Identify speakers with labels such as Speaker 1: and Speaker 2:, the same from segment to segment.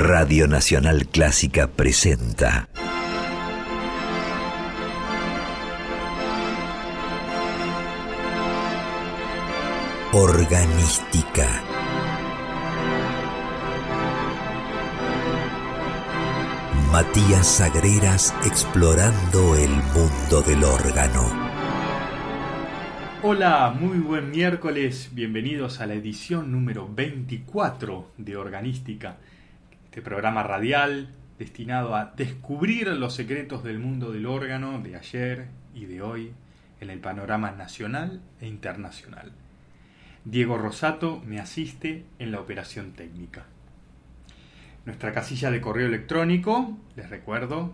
Speaker 1: Radio Nacional Clásica presenta Organística. Matías Sagreras explorando el mundo del órgano.
Speaker 2: Hola, muy buen miércoles, bienvenidos a la edición número 24 de Organística, este programa radial destinado a descubrir los secretos del mundo del órgano de ayer y de hoy en el panorama nacional e internacional. Diego Rosato me asiste en la operación técnica. Nuestra casilla de correo electrónico, les recuerdo,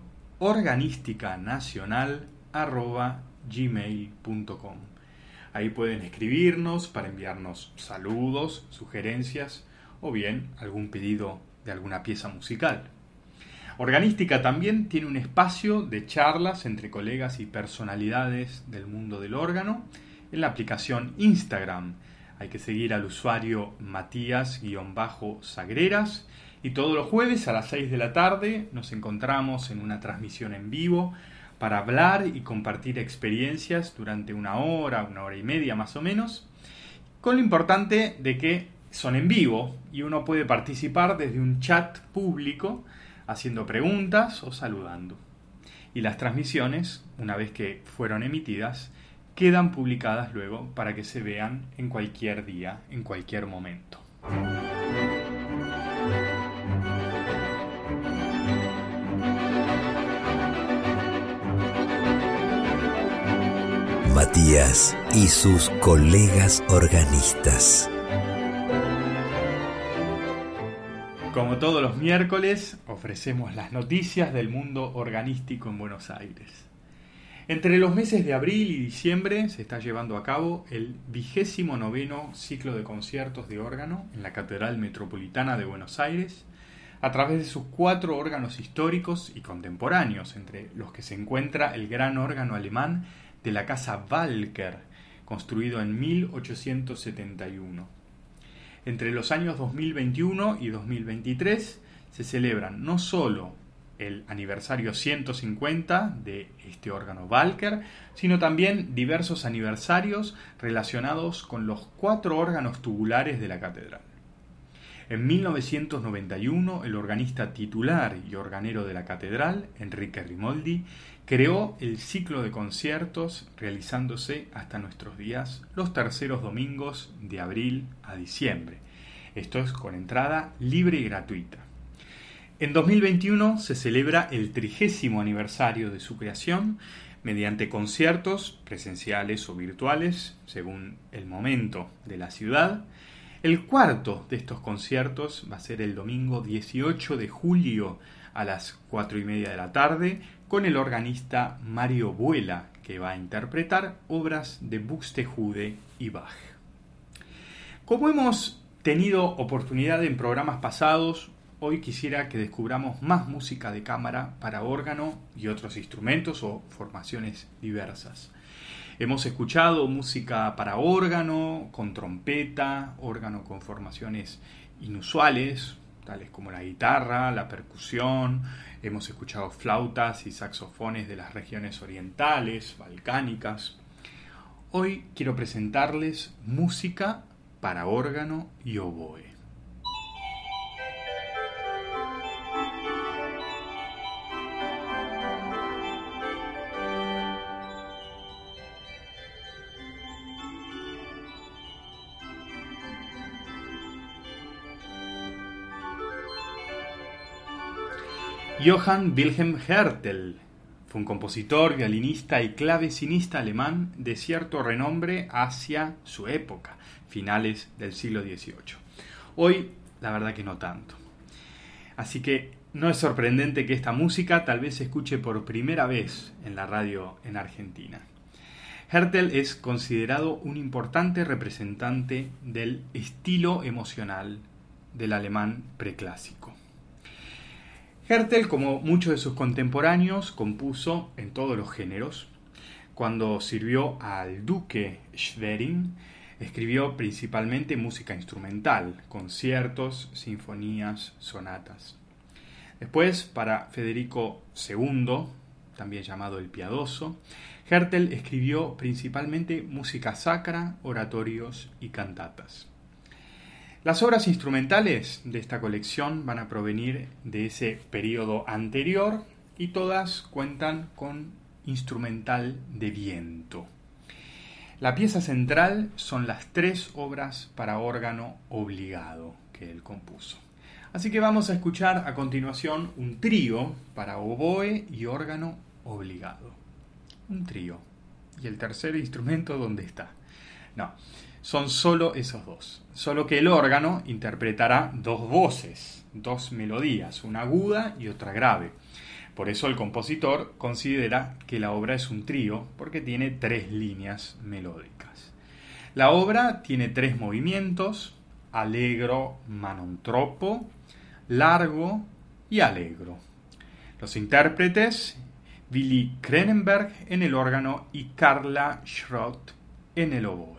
Speaker 2: organisticanacional@gmail.com. Ahí pueden escribirnos para enviarnos saludos, sugerencias o bien algún pedido de alguna pieza musical. Organística también tiene un espacio de charlas entre colegas y personalidades del mundo del órgano en la aplicación Instagram. Hay que seguir al usuario Matías-Sagreras y todos los jueves a las 6 de la tarde nos encontramos en una transmisión en vivo para hablar y compartir experiencias durante una hora y media más o menos, con lo importante de que son en vivo y uno puede participar desde un chat público haciendo preguntas o saludando. Y las transmisiones, una vez que fueron emitidas, quedan publicadas luego para que se vean en cualquier día, en cualquier momento.
Speaker 1: Matías y sus colegas organistas.
Speaker 2: Como todos los miércoles, ofrecemos las noticias del mundo organístico en Buenos Aires. Entre los meses de abril y diciembre se está llevando a cabo el 29º ciclo de conciertos de órgano en la Catedral Metropolitana de Buenos Aires, a través de sus 4 órganos históricos y contemporáneos, entre los que se encuentra el gran órgano alemán de la Casa Walker, construido en 1871. Entre los años 2021 y 2023 se celebran no solo el aniversario 150 de este órgano Walker, sino también diversos aniversarios relacionados con los 4 órganos tubulares de la catedral. En 1991, el organista titular y organero de la catedral, Enrique Rimoldi, creó el ciclo de conciertos realizándose hasta nuestros días los terceros domingos de abril a diciembre. Esto es con entrada libre y gratuita. En 2021 se celebra el 30º aniversario de su creación mediante conciertos presenciales o virtuales, según el momento de la ciudad. El cuarto de estos conciertos va a ser el domingo 18 de julio a las 4:30 de la tarde con el organista Mario Buela, que va a interpretar obras de Buxtehude y Bach. Como hemos tenido oportunidad en programas pasados, hoy quisiera que descubramos más música de cámara para órgano y otros instrumentos o formaciones diversas. Hemos escuchado música para órgano, con trompeta, órgano con formaciones inusuales, tales como la guitarra, la percusión. Hemos escuchado flautas y saxofones de las regiones orientales, balcánicas. Hoy quiero presentarles música para órgano y oboe. Johann Wilhelm Hertel fue un compositor, violinista y clavecinista alemán de cierto renombre hacia su época, finales del siglo XVIII. Hoy, la verdad que no tanto. Así que no es sorprendente que esta música tal vez se escuche por primera vez en la radio en Argentina. Hertel es considerado un importante representante del estilo emocional del alemán preclásico. Hertel, como muchos de sus contemporáneos, compuso en todos los géneros. Cuando sirvió al duque Schwerin, escribió principalmente música instrumental, conciertos, sinfonías, sonatas. Después, para Federico II, también llamado el Piadoso, Härtel escribió principalmente música sacra, oratorios y cantatas. Las obras instrumentales de esta colección van a provenir de ese periodo anterior y todas cuentan con instrumental de viento. La pieza central son las 3 obras para órgano obligado que él compuso. Así que vamos a escuchar a continuación un trío para oboe y órgano obligado. Un trío. ¿Y el tercer instrumento dónde está? No, son solo esos dos. Solo que el órgano interpretará 2 voces, 2 melodías, una aguda y otra grave. Por eso el compositor considera que la obra es un trío, porque tiene 3 líneas melódicas. La obra tiene 3 movimientos: allegro, manontropo, largo y allegro. Los intérpretes: Willy Krenenberg en el órgano y Carla Schrott en el oboe.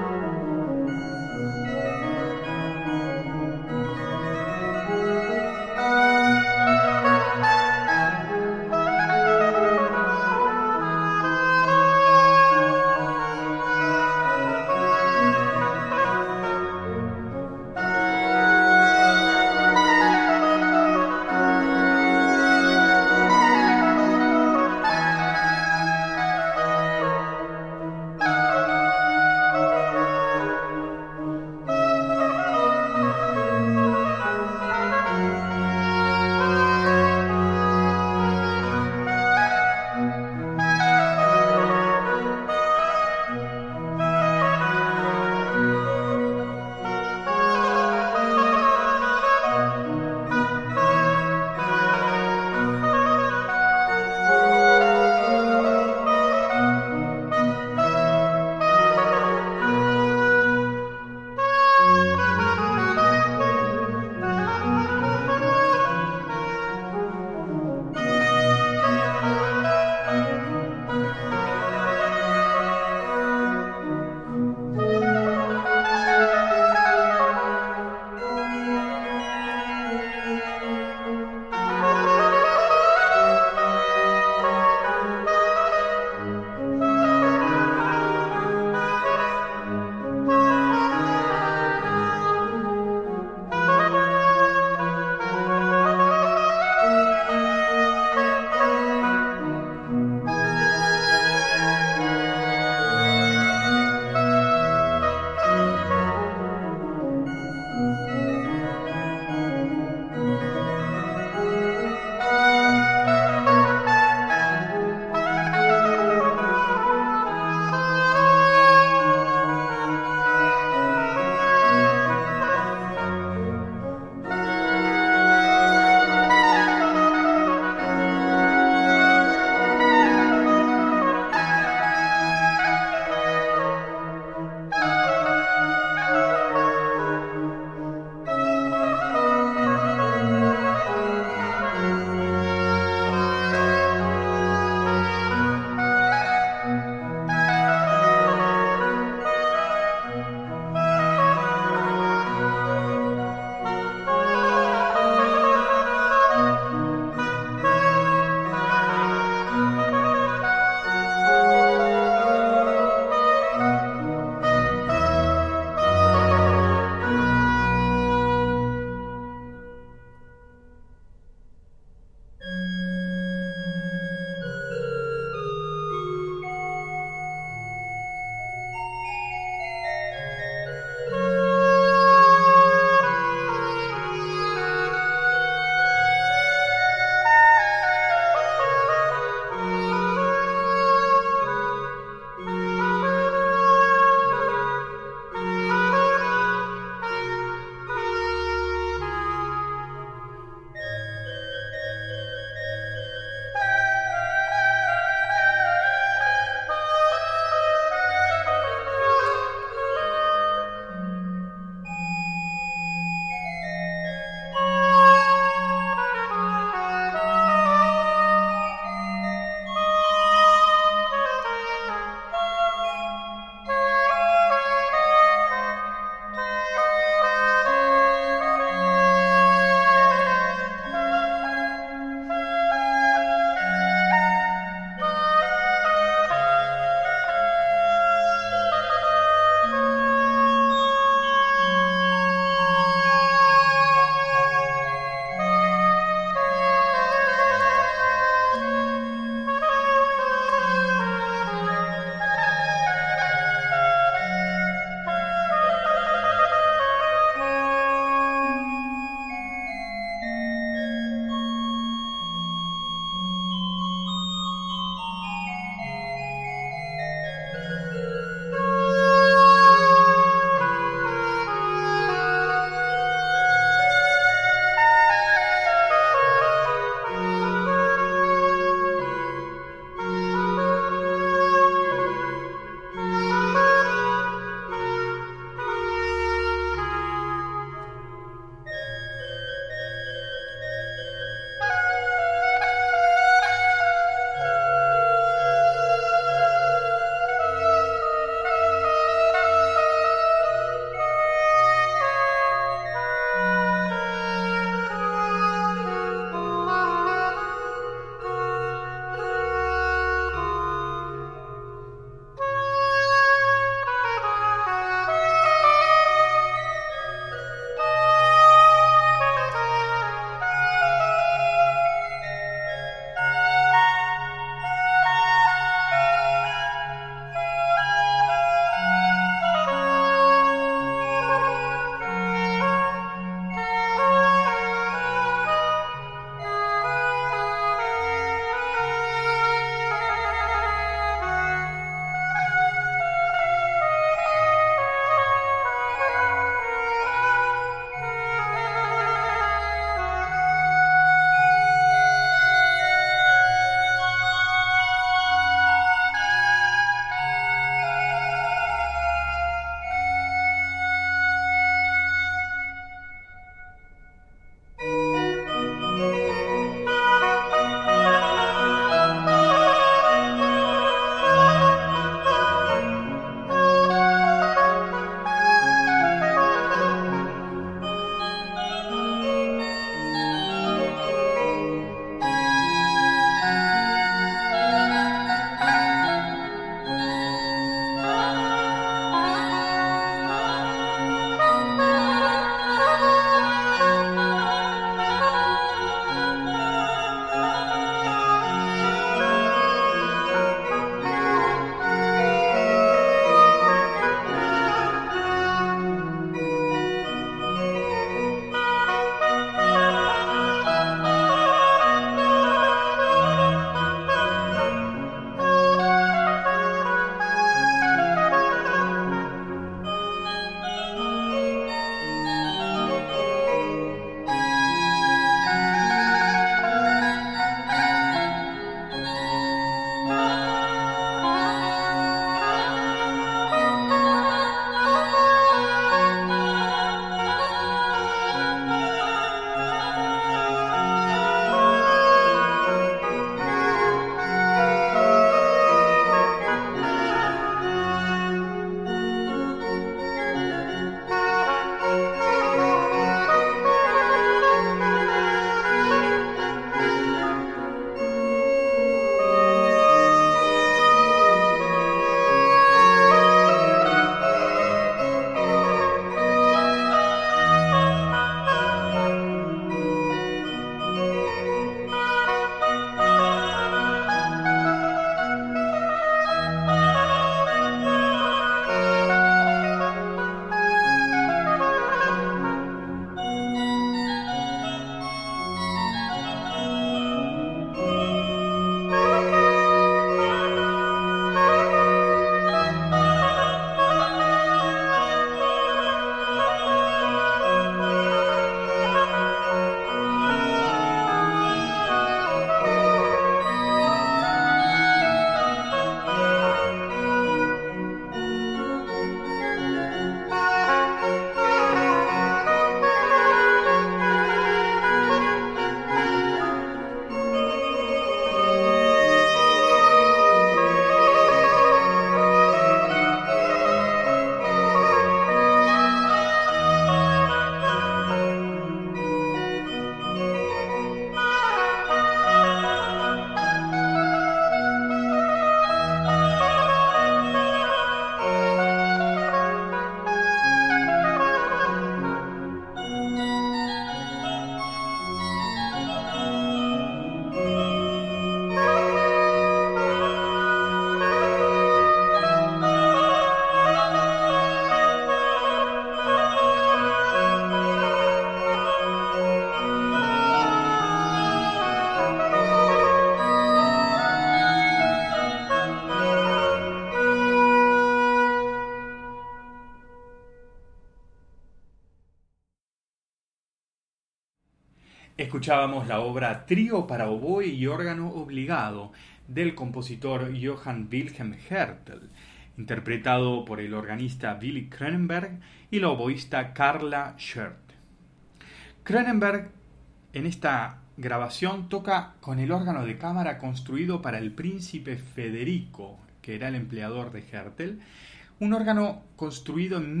Speaker 2: Escuchábamos la obra Trío para oboe y órgano obligado del compositor Johann Wilhelm Hertel, interpretado por el organista Willy Cronenberg y la oboísta Carla Schert. Cronenberg en esta grabación toca con el órgano de cámara construido para el príncipe Federico, que era el empleador de Hertel, un órgano construido en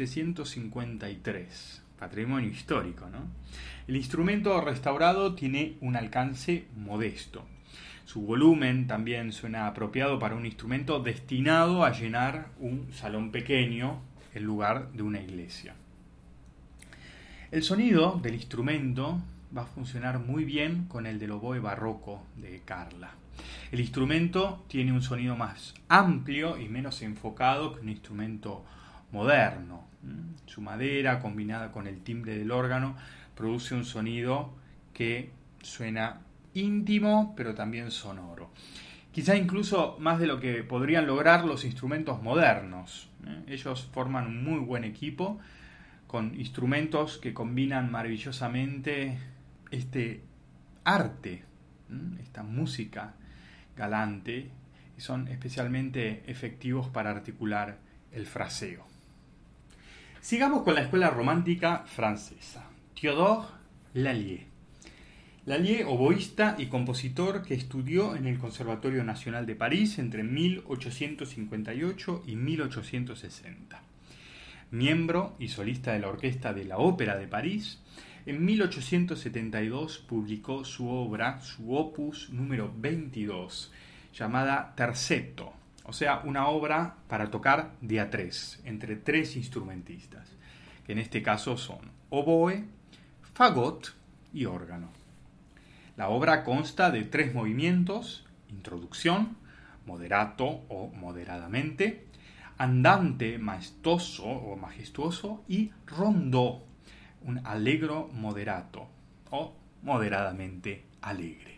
Speaker 2: 1753, patrimonio histórico, ¿no? El instrumento restaurado tiene un alcance modesto. Su volumen también suena apropiado para un instrumento destinado a llenar un salón pequeño en lugar de una iglesia. El sonido del instrumento va a funcionar muy bien con el del oboe barroco de Carla. El instrumento tiene un sonido más amplio y menos enfocado que un instrumento moderno. Su madera, combinada con el timbre del órgano, produce un sonido que suena íntimo, pero también sonoro. Quizá incluso más de lo que podrían lograr los instrumentos modernos. Ellos forman un muy buen equipo, con instrumentos que combinan maravillosamente este arte, esta música galante, y son especialmente efectivos para articular el fraseo. Sigamos con la escuela romántica francesa. Théodore Lalier. Lalier, oboísta y compositor que estudió en el Conservatorio Nacional de París entre 1858 y 1860. Miembro y solista de la Orquesta de la Ópera de París, en 1872 publicó su obra, su opus número 22, llamada Terzetto, o sea, una obra para tocar de a tres, entre tres instrumentistas, que en este caso son oboe, fagot y órgano. La obra consta de 3 movimientos: introducción, moderato o moderadamente, andante maestoso o majestuoso y rondó, un allegro moderato o moderadamente alegre.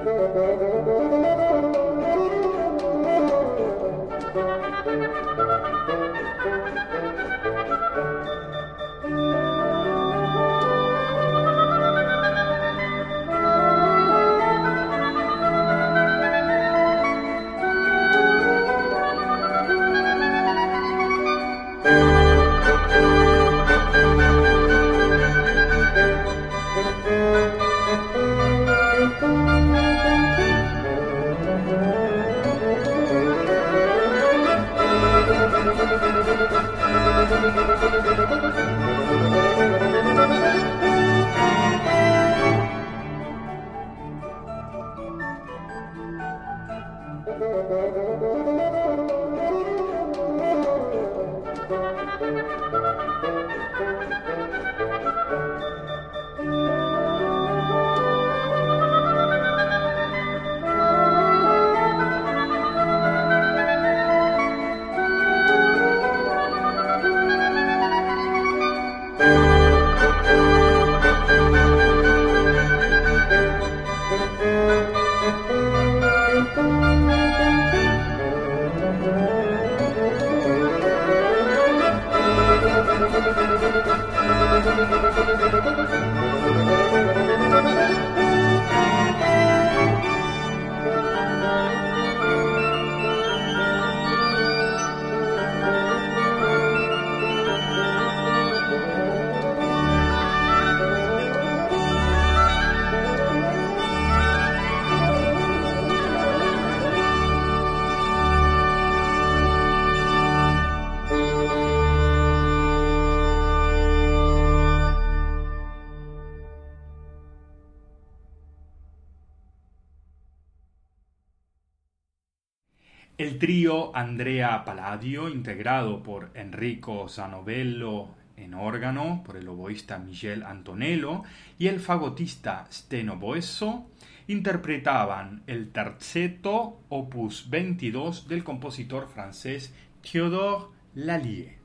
Speaker 2: El trío Andrea Palladio, integrado por Enrico Zanovello en órgano, por el oboísta Miguel Antonello y el fagotista Steno Boesso, interpretaban el terceto opus 22 del compositor francés Théodore Lhallier.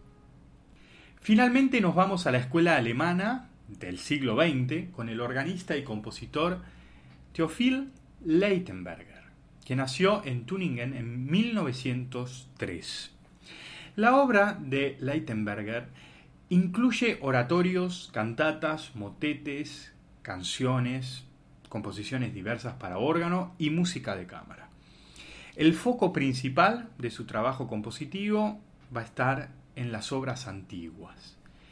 Speaker 2: Finalmente nos vamos a la escuela alemana del siglo XX con el organista y compositor Theophil Leitenberger, que nació en Tübingen en 1903. La obra de Leitenberger incluye oratorios, cantatas, motetes, canciones, composiciones diversas para órgano y música de cámara. El foco principal de su trabajo compositivo va a estar en las obras antiguas.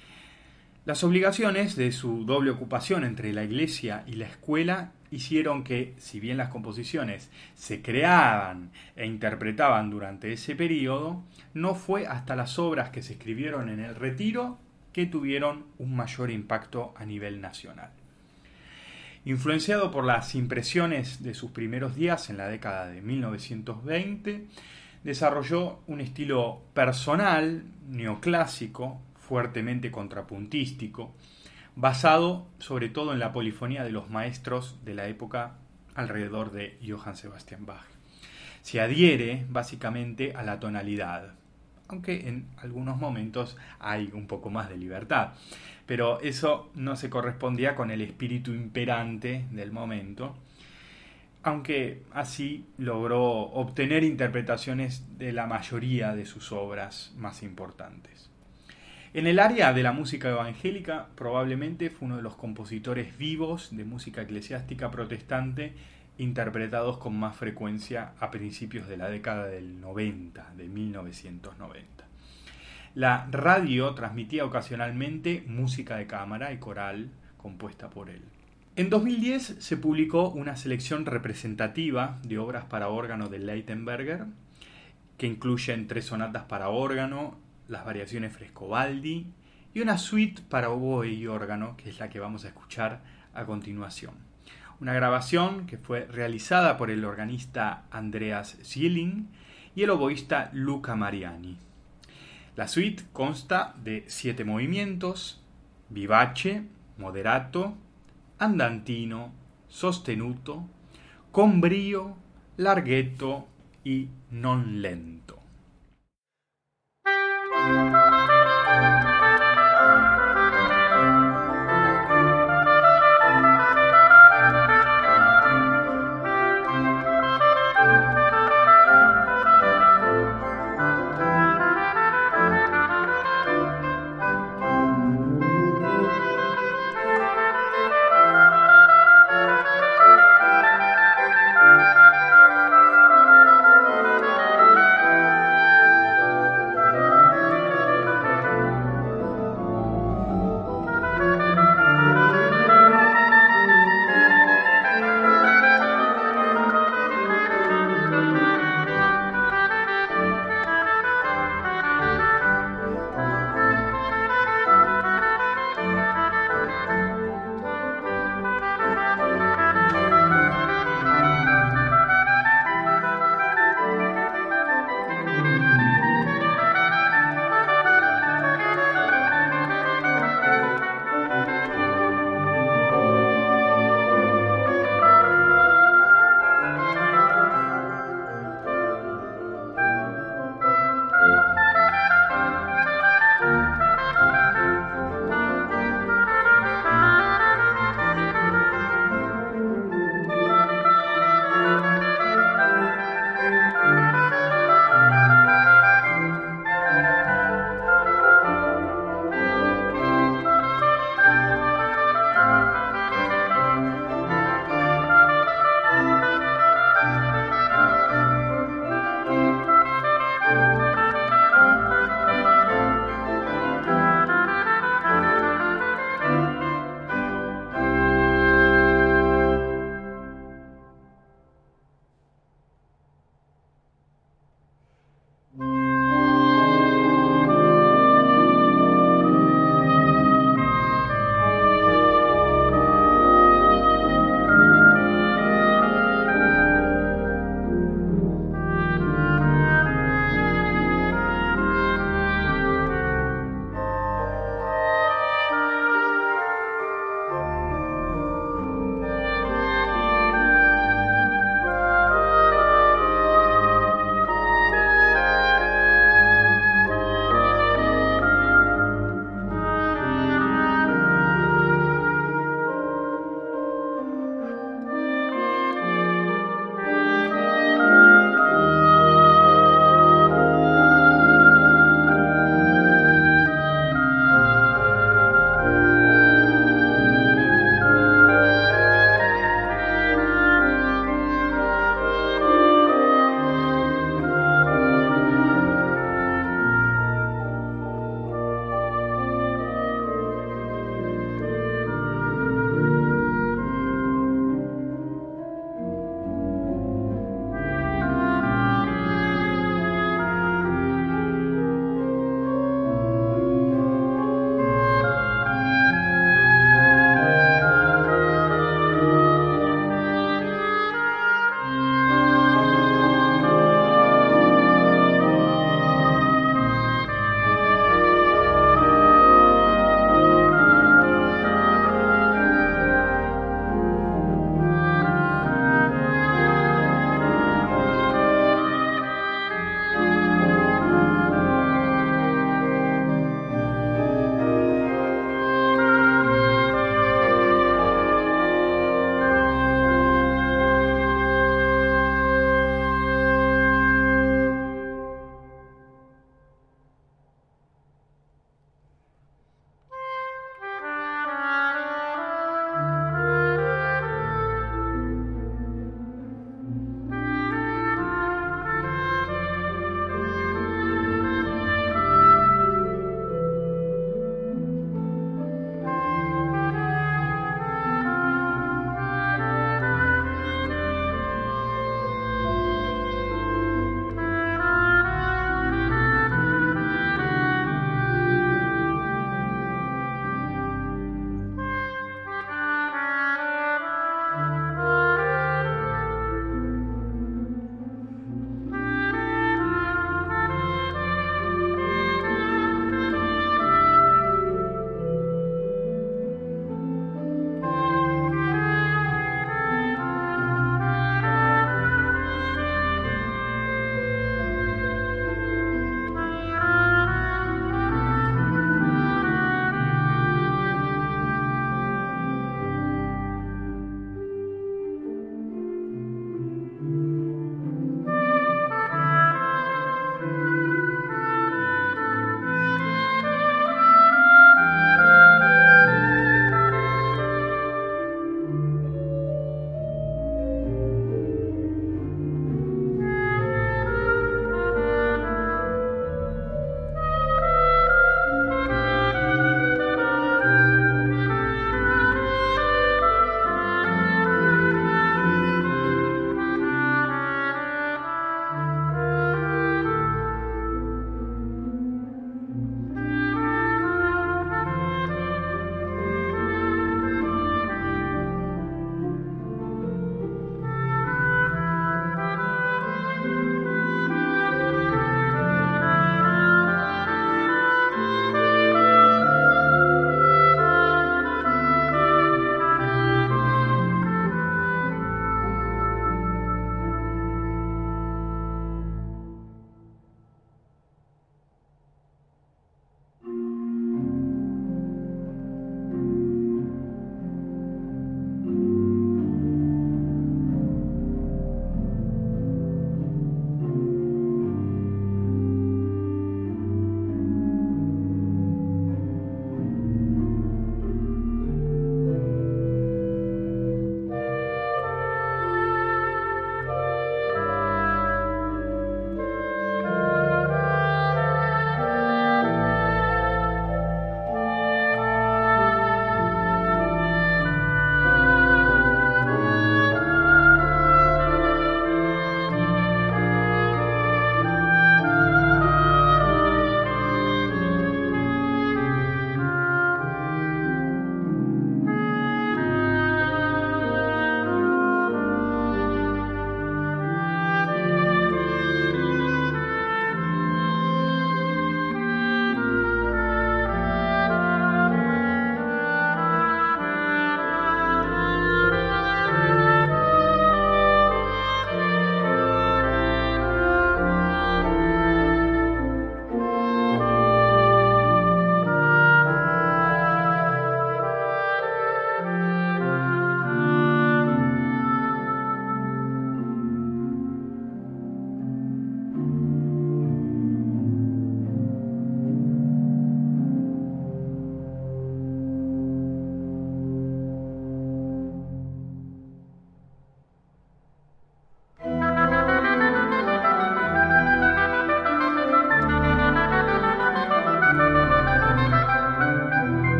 Speaker 2: Las obligaciones de su doble ocupación entre la iglesia y la escuela hicieron que, si bien las composiciones se creaban e interpretaban durante ese periodo, no fue hasta las obras que se escribieron en el Retiro que tuvieron un mayor impacto a nivel nacional. Influenciado por las impresiones de sus primeros días en la década de 1920, desarrolló un estilo personal, neoclásico, fuertemente contrapuntístico, basado sobre todo en la polifonía de los maestros de la época alrededor de Johann Sebastian Bach. Se adhiere básicamente a la tonalidad, aunque en algunos momentos hay un poco más de libertad, pero eso no se correspondía con el espíritu imperante del momento, aunque así logró obtener interpretaciones de la mayoría de sus obras más importantes. En el área de la música evangélica, probablemente fue uno de los compositores vivos de música eclesiástica protestante interpretados con más frecuencia a principios de la década del 90, de 1990. La radio transmitía ocasionalmente música de cámara y coral compuesta por él. En 2010 se publicó una selección representativa de obras para órgano de Leitenberger, que incluyen 3 sonatas para órgano, las variaciones Frescobaldi y una suite para oboe y órgano, que es la que vamos a escuchar a continuación. Una grabación que fue realizada por el organista Andreas Zieling y el oboísta Luca Mariani. La suite consta de 7 movimientos: vivace, moderato, andantino, sostenuto, con brio, larghetto y non lento.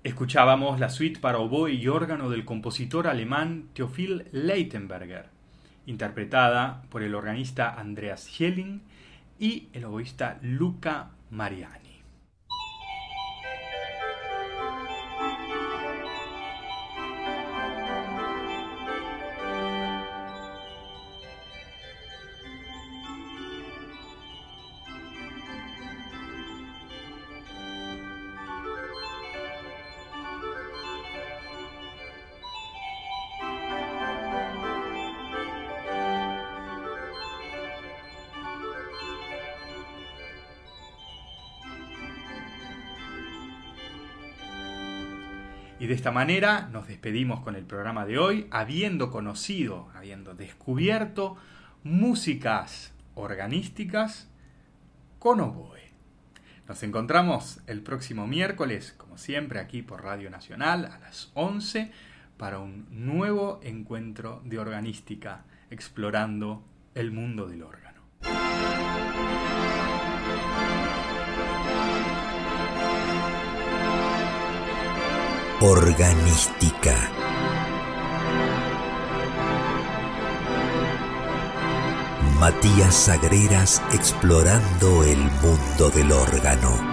Speaker 2: Escuchábamos la suite para oboe y órgano del compositor alemán Theophil Leitenberger, interpretada por el organista Andreas Schelling y el oboísta Luca Mariani. Y de esta manera nos despedimos con el programa de hoy, habiendo descubierto músicas organísticas con oboe. Nos encontramos el próximo miércoles, como siempre, aquí por Radio Nacional a las 11 para un nuevo encuentro de organística explorando el mundo del órgano.
Speaker 1: Organística. Matías Sagreras explorando el mundo del órgano.